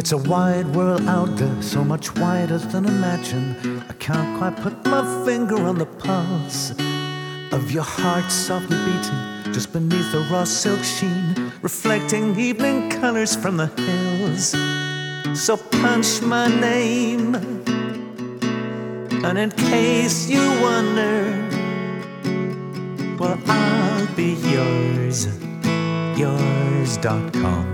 It's a wide world out there, so much wider than imagine. I can't quite put my finger on the pulse of your heart softly beating just beneath the raw silk sheen, reflecting evening colors from the hills. So punch my name, and in case you wonder, well, I'll be yours, yours.com.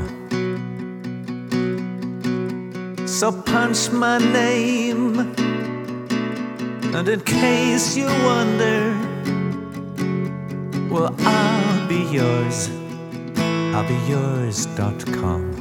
So punch my name, and in case you wonder, well, I'll be yours, I'll be yours.com.